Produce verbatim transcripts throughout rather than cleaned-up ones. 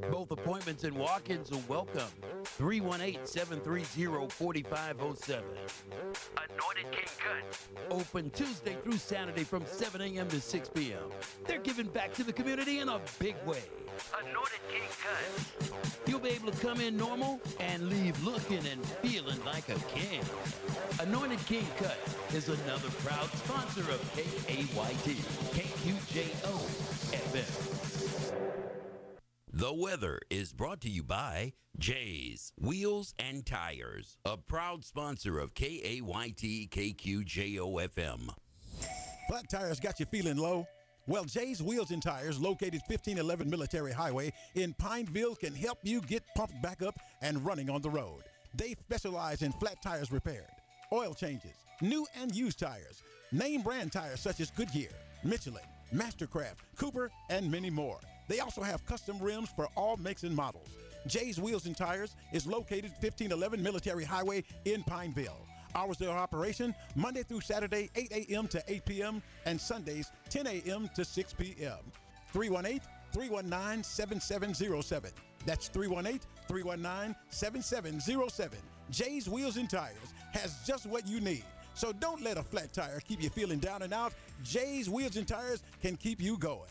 Both appointments and walk-ins are welcome. three one eight, seven three zero, four five zero seven. Anointed King Cuts. Open Tuesday through Saturday from seven a.m. to six p.m. They're giving back to the community in a big way. Anointed King Cuts. You'll be able to come in normal and leave looking and feeling like a king. Anointed King Cuts is another proud sponsor of K A Y T, K Q J O F M. The weather is brought to you by Jay's Wheels and Tires, a proud sponsor of K A Y T K Q J O F M. Flat tires got you feeling low? Well, Jay's Wheels and Tires, located fifteen eleven Military Highway in Pineville, can help you get pumped back up and running on the road. They specialize in flat tires repaired, oil changes, new and used tires, name brand tires such as Goodyear, Michelin, Mastercraft, Cooper, and many more. They also have custom rims for all makes and models. Jay's Wheels and Tires is located fifteen eleven Military Highway in Pineville. Hours of operation, Monday through Saturday, eight a.m. to eight p.m., and Sundays, ten a.m. to six p.m. three one eight, three one nine, seven seven zero seven. That's three one eight, three one nine, seven seven zero seven. Jay's Wheels and Tires has just what you need. So don't let a flat tire keep you feeling down and out. Jay's Wheels and Tires can keep you going.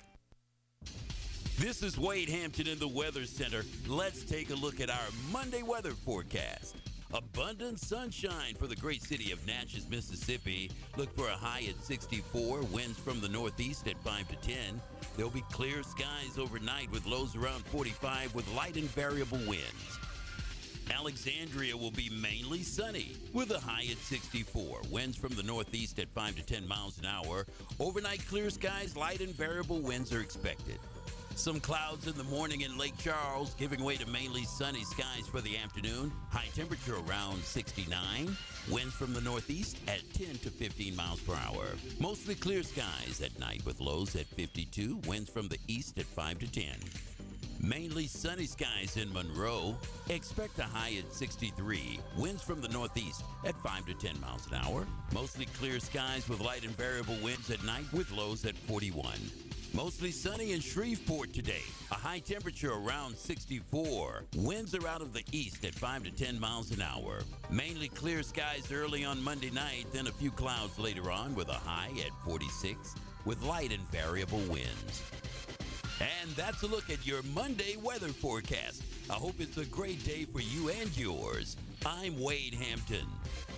This is Wade Hampton in the Weather Center. Let's take a look at our Monday weather forecast. Abundant sunshine for the great city of Natchez, Mississippi. Look for a high at sixty-four, winds from the northeast at five to ten. There'll be clear skies overnight with lows around forty-five with light and variable winds. Alexandria will be mainly sunny with a high at sixty-four. Winds from the northeast at five to ten miles an hour. Overnight clear skies, light and variable winds are expected. Some clouds in the morning in Lake Charles, giving way to mainly sunny skies for the afternoon. High temperature around sixty-nine. Winds from the northeast at ten to fifteen miles per hour. Mostly clear skies at night with lows at fifty-two. Winds from the east at five to ten. Mainly sunny skies in Monroe. Expect a high at sixty-three. Winds from the northeast at five to ten miles an hour. Mostly clear skies with light and variable winds at night with lows at forty-one. Mostly sunny in Shreveport today. A high temperature around sixty-four. Winds are out of the east at five to ten miles an hour. Mainly clear skies early on Monday night, then a few clouds later on with a high at forty-six with light and variable winds. And that's a look at your Monday weather forecast. I hope it's a great day for you and yours. I'm Wade Hampton.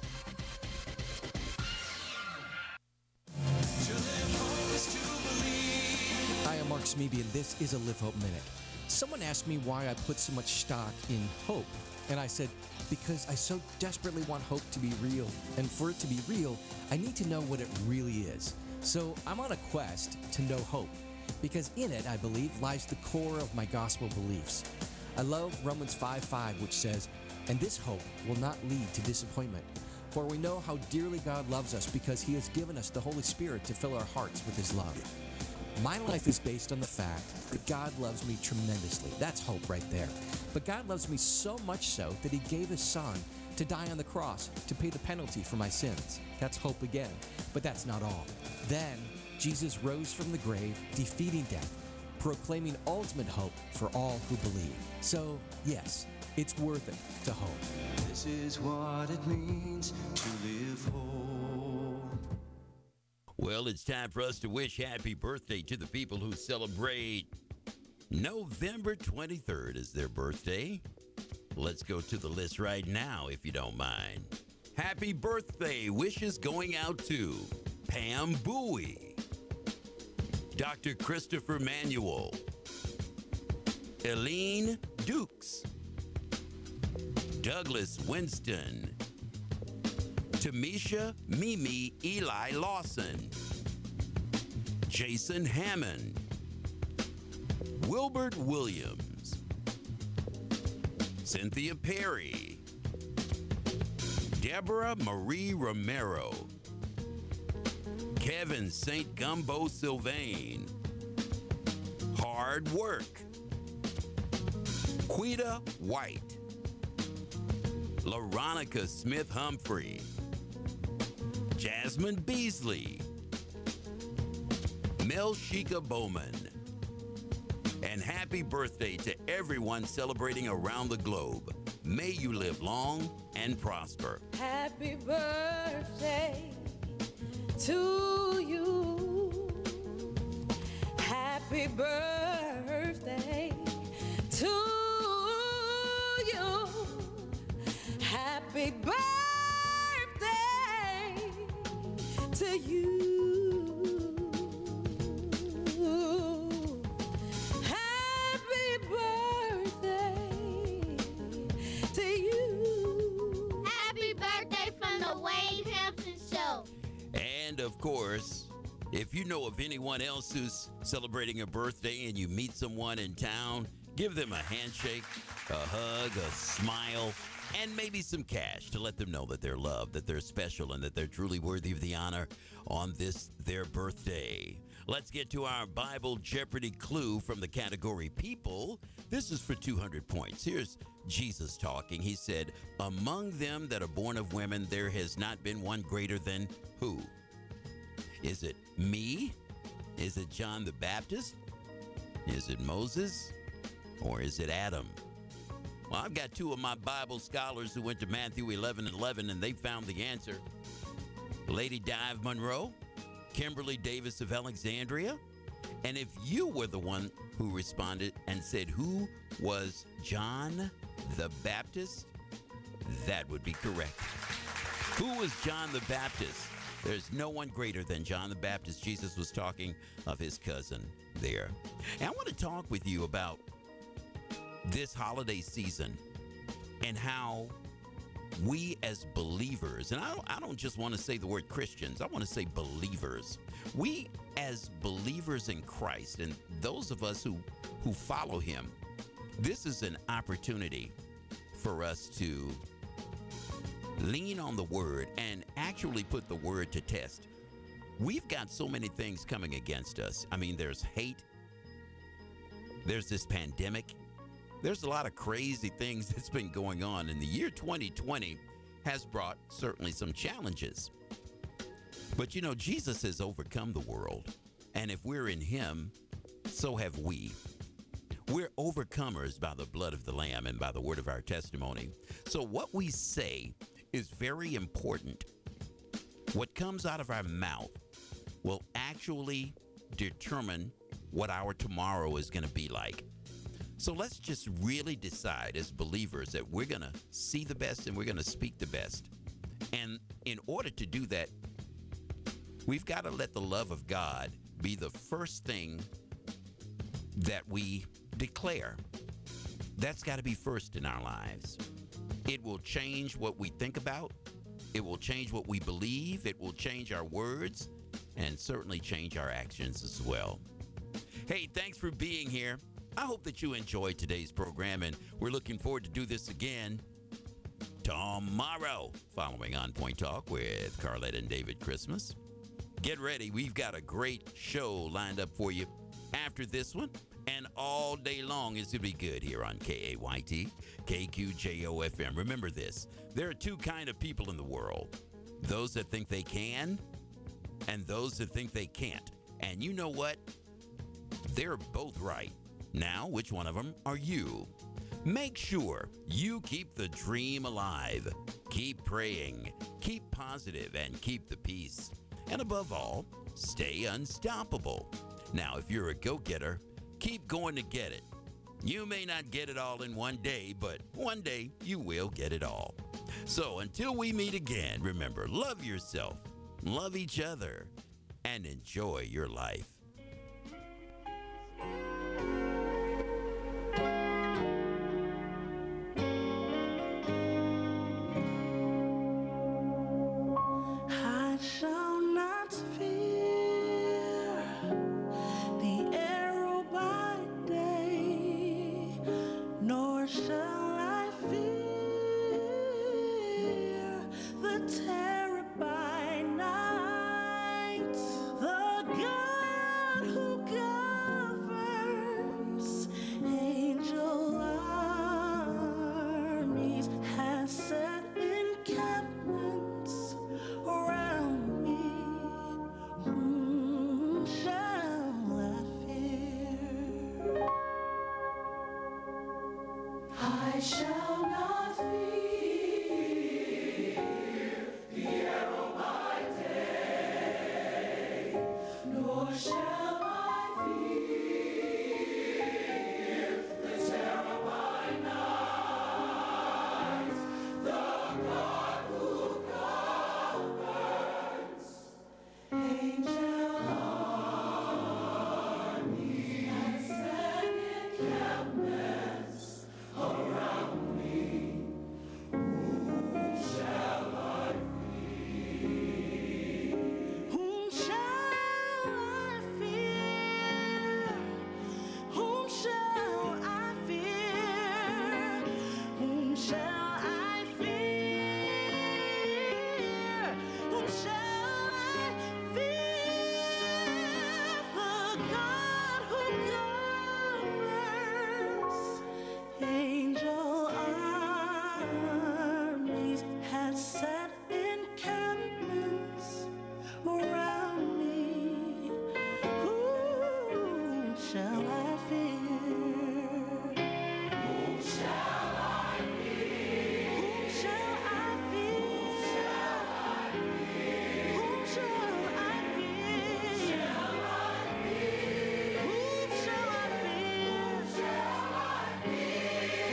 Hi, I'm Mark Smeby, and this is a Live Hope Minute. Someone asked me why I put so much stock in hope, and I said, because I so desperately want hope to be real, and for it to be real, I need to know what it really is. So I'm on a quest to know hope, because in it, I believe, lies the core of my gospel beliefs. I love Romans five five, which says, "And this hope will not lead to disappointment, for we know how dearly God loves us because He has given us the Holy Spirit to fill our hearts with His love." My life is based on the fact that God loves me tremendously. That's hope right there. But God loves me so much so that He gave His Son to die on the cross to pay the penalty for my sins. That's hope again. But that's not all. Then Jesus rose from the grave, defeating death, proclaiming ultimate hope for all who believe. So, yes, it's worth it to hope. This is what it means to live whole. Well, it's time for us to wish happy birthday to the people who celebrate November twenty-third is their birthday. Let's go to the list right now, if you don't mind. Happy birthday wishes going out to Pam Bowie, Doctor Christopher Manuel, Eileen Dukes, Douglas Winston, Tamisha Mimi Eli Lawson, Jason Hammond, Wilbert Williams, Cynthia Perry, Deborah Marie Romero, Kevin Saint Gumbo Sylvain, Hard Work, Quita White, LaRonica Smith Humphrey, Jasmine Beasley, Melshika Bowman, and And happy birthday to everyone celebrating around the globe. May you live long and prosper. Happy birthday to you. Happy birthday to you. Happy birthday to you. Happy birthday to you. Happy birthday from the Wade Hampton Show. And of course, if you know of anyone else who's celebrating a birthday and you meet someone in town, give them a handshake, a hug, a smile, and maybe some cash to let them know that they're loved, that they're special, and that they're truly worthy of the honor on this, their birthday. Let's get to our Bible Jeopardy clue from the category people. This is for two hundred points. Here's Jesus talking. He said, among them that are born of women, there has not been one greater than who? Is it me? Is it John the Baptist? Is it Moses? Or is it Adam? Well, I've got two of my Bible scholars who went to Matthew eleven eleven, and they found the answer. Lady Dive Monroe, Kimberly Davis of Alexandria. And if you were the one who responded and said, who was John the Baptist? That would be correct. Who was John the Baptist? There's no one greater than John the Baptist. Jesus was talking of his cousin there. And I want to talk with you about this holiday season and how we as believers, and I don't, I don't just want to say the word Christians, I want to say believers. We as believers in Christ and those of us who, who follow him, this is an opportunity for us to lean on the word and actually put the word to test. We've got so many things coming against us. I mean, there's hate. There's this pandemic. There's a lot of crazy things that's been going on. And the year twenty twenty has brought certainly some challenges. But, you know, Jesus has overcome the world. And if we're in him, so have we. We're overcomers by the blood of the Lamb and by the word of our testimony. So what we say is very important. What comes out of our mouth will actually determine what our tomorrow is going to be like. So let's just really decide as believers that we're going to see the best and we're going to speak the best. And in order to do that, we've got to let the love of God be the first thing that we declare. That's got to be first in our lives. It will change what we think about. It will change what we believe. It will change our words and certainly change our actions as well. Hey, thanks for being here. I hope that you enjoyed today's program, and we're looking forward to do this again tomorrow, following On Point Talk with Carlette and David Christmas. Get ready. We've got a great show lined up for you after this one, and all day long it's going to be good here on K A Y T, K Q J O F M. Remember this, there are two kind of people in the world, those that think they can and those that think they can't. And you know what? They're both right. Now, which one of them are you? Make sure you keep the dream alive. Keep praying, keep positive, and keep the peace. And above all, stay unstoppable. Now, if you're a go-getter, keep going to get it. You may not get it all in one day, but one day you will get it all. So until we meet again, remember, love yourself, love each other, and enjoy your life. I shall not fear the arrow by day, nor shall I fear the terror by night. The God I shall not fear the arrow by day, nor shall I fear the terror by night. The God who governs angel armies has set encampments around me. Whom shall I fear? Whom shall I fear? Whom shall I fear? Whom shall I fear? Whom shall I fear? The God who governs angel armies has set encampments around me. Whom shall I fear? Whom shall I fear? Whom shall I fear? Whom shall I fear? Whom shall I fear? Shall I fear?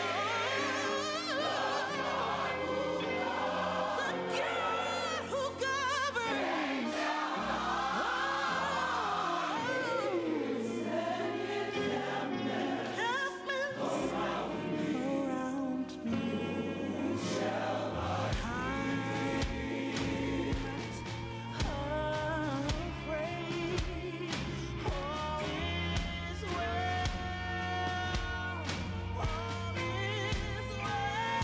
The God who governs. Encampments around me. Shall I afraid? All is well. All is well.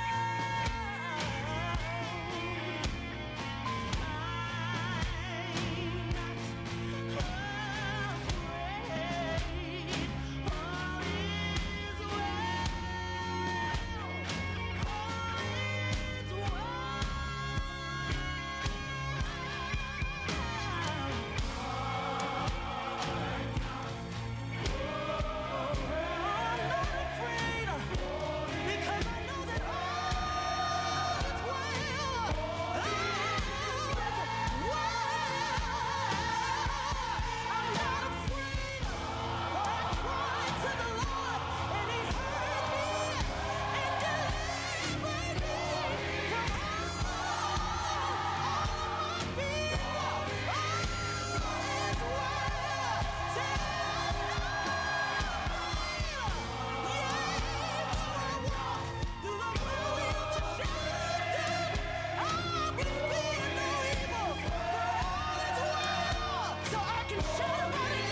So I can shout about it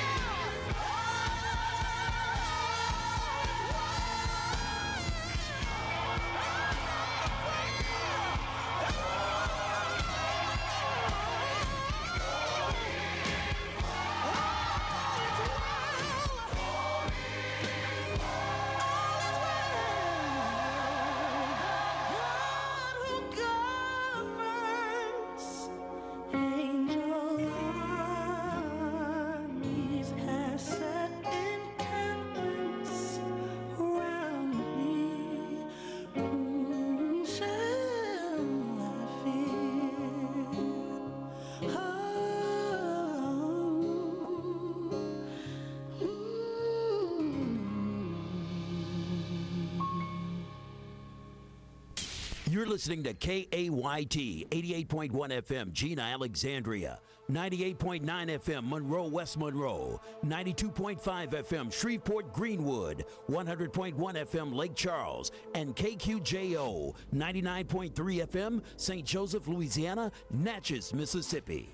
God who governs angel armies has set encampments around me. Whom shall I fear? Oh, You're listening to K A Y T, eighty-eight point one F M, Gina, Alexandria, ninety-eight point nine F M, Monroe, West Monroe, ninety-two point five F M, Shreveport, Greenwood, one hundred point one F M, Lake Charles, and K Q J O, ninety-nine point three F M, Saint Joseph, Louisiana, Natchez, Mississippi.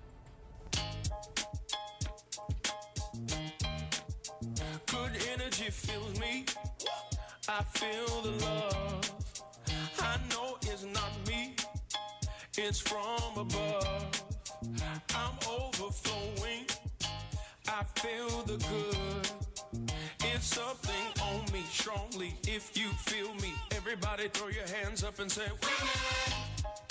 Good energy fills me. I feel the love. I know it's not me. It's from above. I'm overflowing. I feel the good. It's something on me strongly. If you feel me, everybody throw your hands up and say, wait a minute.